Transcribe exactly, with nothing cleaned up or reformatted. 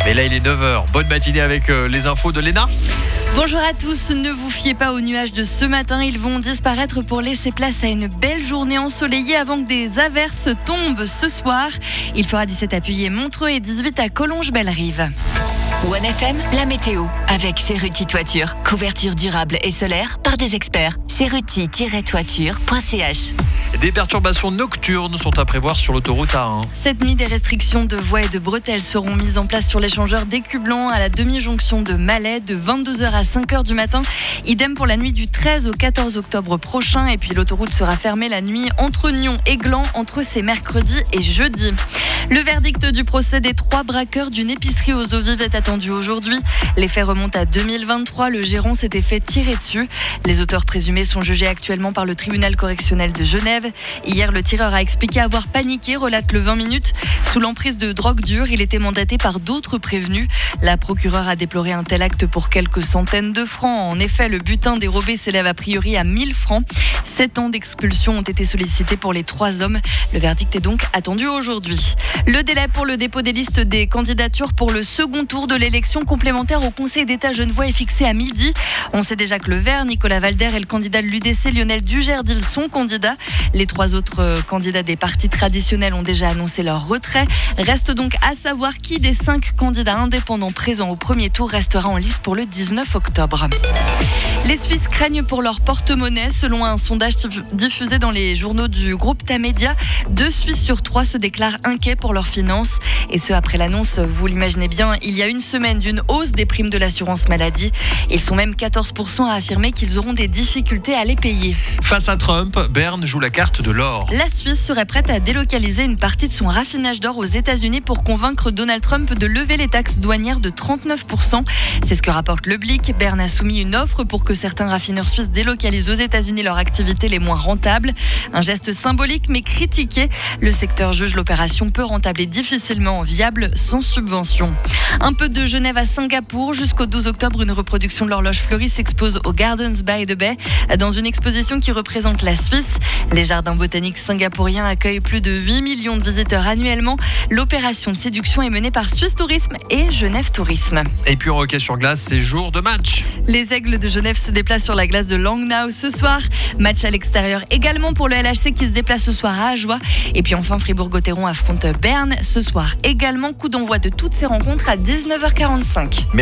Et là, il est neuf heures. Bonne matinée avec euh, les infos de Léna. Bonjour à tous, ne vous fiez pas aux nuages de ce matin, ils vont disparaître pour laisser place à une belle journée ensoleillée avant que des averses tombent ce soir. Il fera dix-sept à Puy et Montreux et dix-huit à Collonges-Bellerive. One F M, la météo, avec Cerruti Toiture. Couverture durable et solaire par des experts. cerruti tiret toiture point c h. Des perturbations nocturnes sont à prévoir sur l'autoroute A un. Cette nuit, des restrictions de voies et de bretelles seront mises en place sur l'échangeur d'Écublanc à la demi-jonction de Malais de vingt-deux heures à cinq heures du matin. Idem pour la nuit du treize au quatorze octobre prochain. Et puis l'autoroute sera fermée la nuit entre Nyon et Gland entre ces mercredis et jeudi. Le verdict du procès des trois braqueurs d'une épicerie aux eaux vives est attendu aujourd'hui. Les faits remontent à deux mille vingt-trois. Le gérant s'était fait tirer dessus. Les auteurs présumés sont jugés actuellement par le tribunal correctionnel de Genève. Hier, le tireur a expliqué avoir paniqué, relate le vingt minutes. Sous l'emprise de drogue dure, il était mandaté par d'autres prévenus. La procureure a déploré un tel acte pour quelques centaines de francs. En effet, le butin dérobé s'élève a priori à mille francs. Sept ans d'expulsion ont été sollicités pour les trois hommes. Le verdict est donc attendu aujourd'hui. Le délai pour le dépôt des listes des candidatures pour le second tour de l'élection complémentaire au Conseil d'État genevois est fixé à midi. On sait déjà que le Vert, Nicolas Valder et le candidat de l'U D C, Lionel Dugerdil, sont candidats. Les trois autres candidats des partis traditionnels ont déjà annoncé leur retrait. Reste donc à savoir qui des cinq candidats indépendants présents au premier tour restera en lice pour le dix-neuf octobre. Les Suisses craignent pour leur porte-monnaie. Selon un sondage diffusé dans les journaux du groupe Tamedia, deux Suisses sur trois se déclarent inquiets pour leurs finances. Et ce, après l'annonce, vous l'imaginez bien, il y a une semaine d'une hausse des primes de l'assurance maladie. Ils sont même quatorze pour cent à affirmer qu'ils auront des difficultés à les payer. Face à Trump, Berne joue la carte de l'or. La Suisse serait prête à délocaliser une partie de son raffinage d'or aux États-Unis pour convaincre Donald Trump de lever les taxes douanières de trente-neuf pour cent. C'est ce que rapporte le Blick. Berne a soumis une offre pour que certains raffineurs suisses délocalisent aux États-Unis leurs activités les moins rentables. Un geste symbolique mais critiqué. Le secteur juge l'opération peu rentable et difficilement viable sans subvention. Un peu de Genève à Singapour. Jusqu'au douze octobre, une reproduction de l'horloge fleurie s'expose au Gardens by the Bay dans une exposition qui représente la Suisse. Les jardins botaniques singapouriens accueillent plus de huit millions de visiteurs annuellement. L'opération de séduction est menée par Suisse Tourisme et Genève Tourisme. Et puis en hockey sur glace, c'est jour de match. Les Aigles de Genève se déplacent sur la glace de Langnau ce soir. Match à l'extérieur également pour le L H C qui se déplace ce soir à Ajoie. Et puis enfin, Fribourg-Gotteron affronte Berne ce soir également. Coup d'envoi de toutes ces rencontres à dix-neuf heures quarante-cinq.